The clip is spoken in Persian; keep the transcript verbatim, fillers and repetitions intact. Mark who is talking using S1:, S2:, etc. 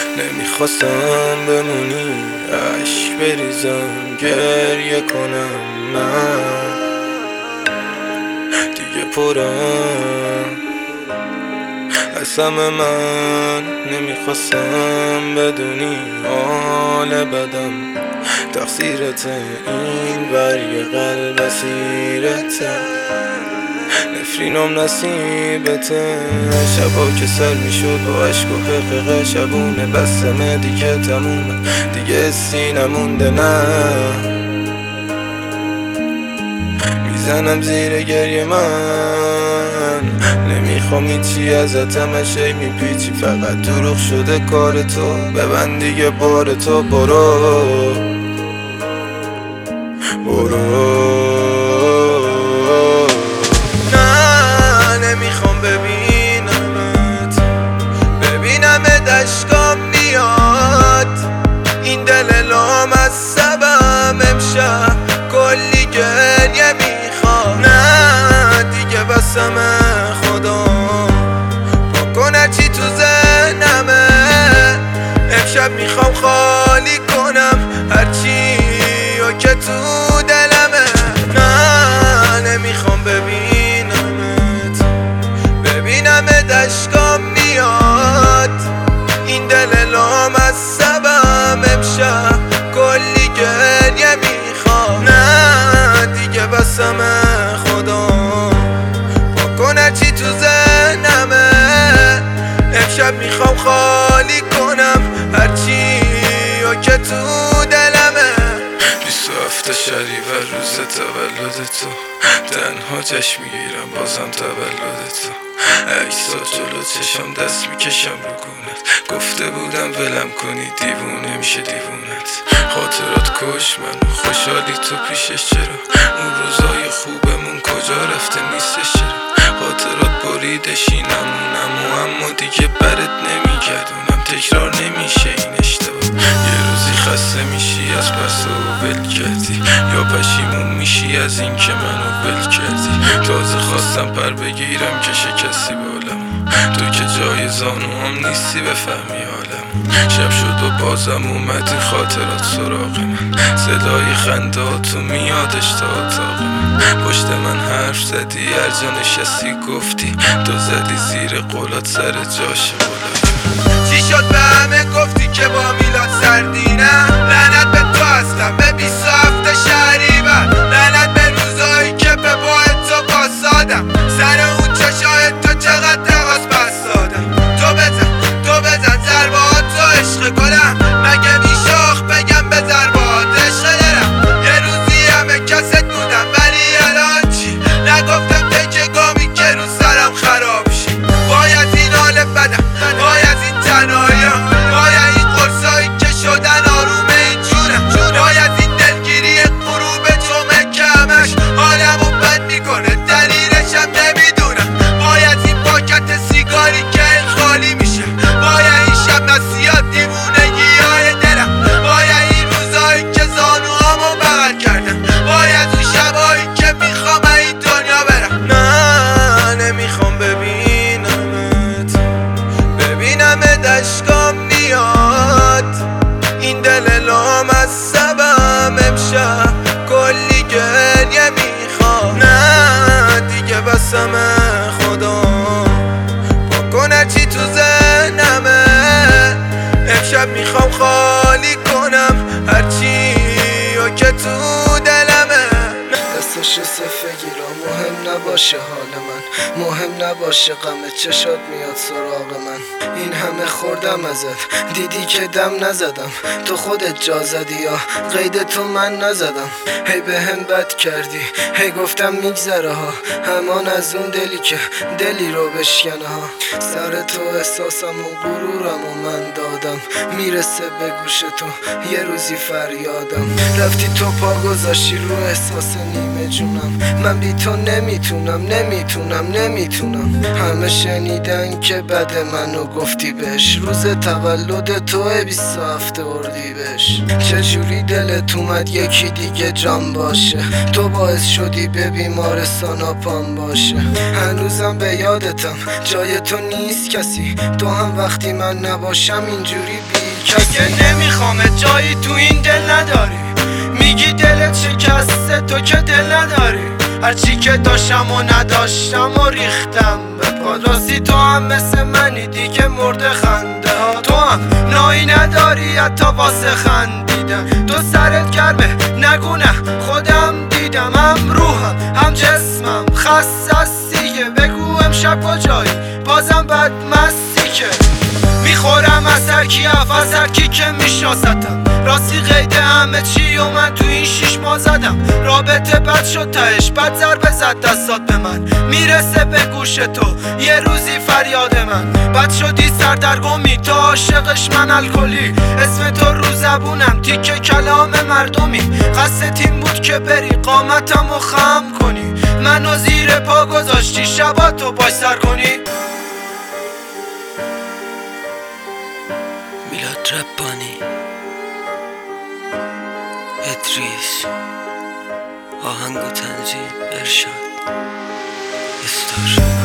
S1: نمیخواستم بمونی، عشق بریزم گریه کنم، من دیگه پرم از همه. من نمیخواستم بدونی حال بدم تقصیرت، این برگ قلب اسیرته، نفرینم نصیبته. شبا که سر میشد با عشق و حقیقه، شبونه بستمه دیگه تمومه، دیگه حسی نمونده. نه میزنم زیر گریه من، نمیخوام هیچی ازتم، هشی میپیچی فقط دروغ شده کار تو، ببند دیگه بار تو، برو برو. نه نمیخوام ببینمت، ببینمت اشکام میاد، این دل لام از سبم امشب کلی گریه میخوام. نه دیگه بسم خدا بکنه چی تو ذهنمه، امشب میخوام خالی کنم هرچی و که تو دلمه. نه نمیخوام ببینمت، ببینمت اشکام میاد، این دل لام از سبم امشب کلی گریه میخوام. نه دیگه بسم خدا بکنه چی تو ذهنمه، امشب میخوام خالی کنم هرچی و که تو دلمه. بیست و هفت شهریور روز تولد تو، تنها جشن میگیرم بازم تولد تو، عکسا جلو چشم دست میکشم رو گونت، گفته بودم ولم کنی دیوونه میشه دیوونت، خاطرات کش منو خوشحالی تو پیشش، چرا اون روزای خوبمون کجا رفته نیستش، چرا خاطرات بریدش اینمونم و اما دیگه برات نمیگردونم، تکرار نمیشه این اشتباه، یه روزی خسته میشی از پس و ول کردی، یا پشیمون میشی از این که منو ول کردی، تازه خواستم پر بگیرم که شکستی بالم، تو که جای زانوام نیستی بفهمی حالم، شب شد و بازم اومدی خاطرات سراغ من، صدای خنداتو میادش تا اتاق من، پشت من حرف زدی هر جا نشستی گفتی، تو زدی زیر قولات سر جاش قولای. چی شد به همه گفتی که با میلاد سردینم، لعنت به تو هستم به بیست و هفت شهریور، لعنت به روزایی که به باه تو پاسادم، سر اون چشای تو چقدر تقاس پس دادم، تو بزن تو بزن ضربات تو عشق گلم، مگه میشاخ بگم به ضربات عشق دلم، یه روزی همه کست بودم ولی الان چی، نگفتم تکه گامی که رو سرم خراب شی، باید این حال بدم، باید این تنهاییم، باید این قرصایی که شدن آروم این جونم، باید این دلگیری غروب جمعه که همش حالمو بد میکنه دلیلشم نمیدونم، باید این پاکت سیگاری که این خالی میشه، باید این شب نسیات دیوونگی های دلم، باید این روزایی که زانوهامو بغل کردم، باید اون شبایی که میخوام این دنیا برم. نه نمیخوام ببینمت، ببینمت اشکام میاد، این دل لام از سبم امشب کلی گریه میخوام. نه دیگه بسم خدا بکنه چی تو ذهنمه، امشب میخوام خالی کنم هرچی و که تو دلمه.
S2: دستش صفه گیرا مهم نباشه حال من، مهم نباشه غم چشات میاد سراغ من، این همه خوردم ازت دیدی که دم نزدم، تو خودت جا زدی یا قید تو من نزدم، هی به هم بد کردی هی گفتم میگذره ها، همان از اون دلی که دلی رو بشکنه ها، سر تو احساسم و غرورم و من دادم، میرسه به گوش تو یه روزی فریادم، رفتی تو پا گذاشتی رو احساس نیمه جون نمیشونم. من بی تو نمیتونم نمیتونم نمیتونم. همه شنیدن که بد منو گفتی بهش، روز تولد توه بیست و هفت اردیبهشت. چجوری دلت اومد یکی دیگه جان باشه، تو باعث شدی به بیمارستان پام باشه. هنوزم به یادتم جای تو نیست کسی، تو هم وقتی من نباشم اینجوری بی کسی. نمیخوامت جایی تو این دل نداری، میگی دلت شکسته تو که دل نداری. هرچی که داشتم و نداشتم و ریختم به پادراستی. تو هم مثل منی دیگه مرده خنده ها، تو هم نایی نداری حتی واسه خندیدن. تو سرت گرمه نگو نه خودم دیدم، هم روحم هم جسمم خسته است دیگه. بگو امشب کجایی بازم بد مستی که میخورم از هرکی اف از هرکی که میشناستم. راستی قید همه چی و من تو این شیش ماه زدم. رابطه بد شد تهش بد ضربه زد دستات به من، میرسه به گوش تو یه روزی فریاد من. بد شدی سردرگمی تو عاشقش من الکلی، اسم تو رو زبونم تیکه کلام مردمی. قصد این بود که بری قامتم و خم کنی، منو زیر پا گذاشتی شباتو باش سر کنی.
S3: میلاد ربانی، ادریس، آهنگ و تنظیم ارشاد، استار.